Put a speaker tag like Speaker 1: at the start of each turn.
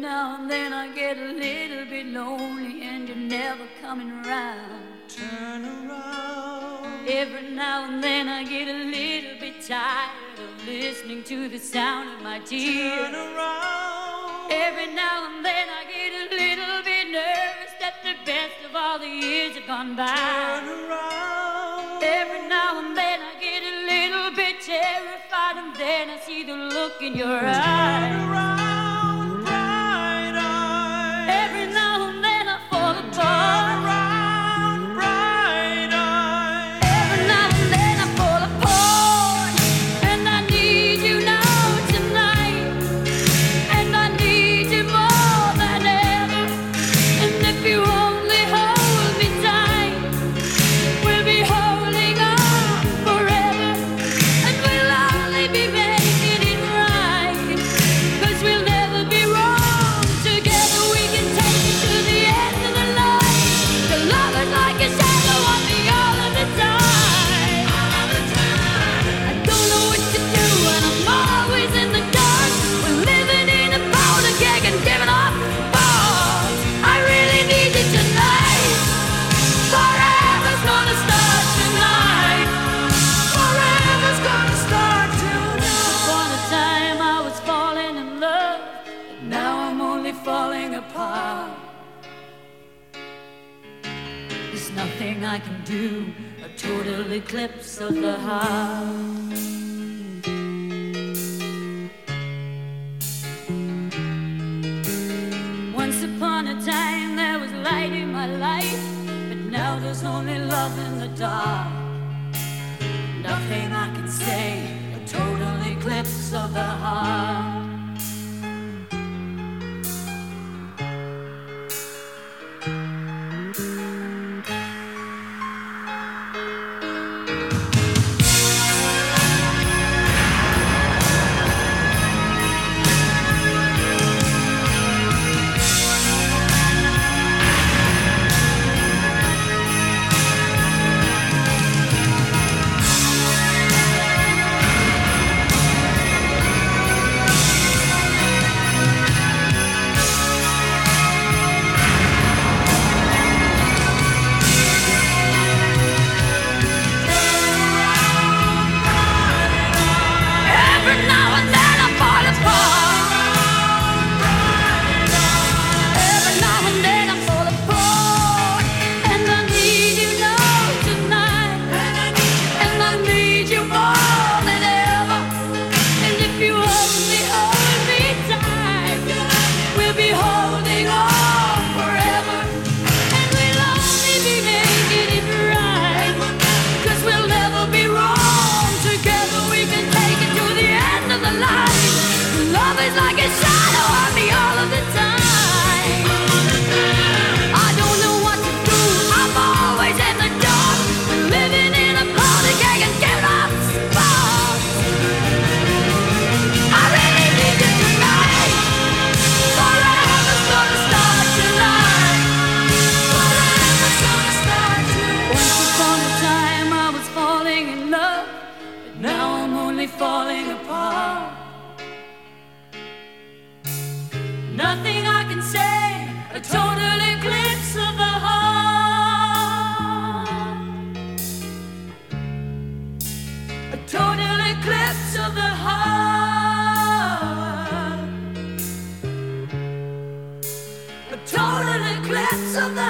Speaker 1: now and then I get a little bit lonely and you're never coming around.
Speaker 2: Turn around.
Speaker 1: Every now and then I get a little bit tired of listening to the sound of my tears.
Speaker 2: Turn around.
Speaker 1: Every now and then I get a little bit nervous that the best of all the years have gone by.
Speaker 2: Turn around.
Speaker 1: Every now and then I get a little bit terrified, and then I see the look in your eyes.
Speaker 2: Turn around, bright eyes.
Speaker 1: Every now and then I fall
Speaker 2: Turn
Speaker 1: apart.
Speaker 2: around, bright eyes.
Speaker 1: Every now and then I fall apart, and I need you now tonight, and I need you more than ever. And if you only hold me tight, we'll be holding on forever, and we'll only be making it right, 'cause we'll never be wrong. Together we can take it to the end of the line. The love is like a shadow on me all of the time. I don't know what to do and I'm always in the dark. We're living in a powder keg and giving off balls. I really need you tonight. Forever's gonna start tonight.
Speaker 2: Forever's gonna start tonight.
Speaker 1: Upon a time I was falling in love, but now I'm only falling apart. There's nothing I can do, a total eclipse of the heart. Once upon a time there was light in my life, but now there's only love in the dark. Nothing I can say, a total eclipse of the heart. Every now and then I fall apart. Every now and then I fall apart, and I need you now tonight, and I need you more than ever. And if you only hold me tight, we'll be holding on forever, and we'll only be making it right, 'cause we'll never be wrong. Together we can take it to the end of the line. Love is like a shadow on me all of the time. I don't know what to do, I'm always in the dark. We're living in a powder keg and giving off sparks. I really need you tonight. Forever's gonna start tonight. Forever's gonna start tonight. Once upon a time I was falling in love, but now I'm only falling apart. Nothing I can say, a total eclipse of the heart. A total eclipse of the heart. A total eclipse of the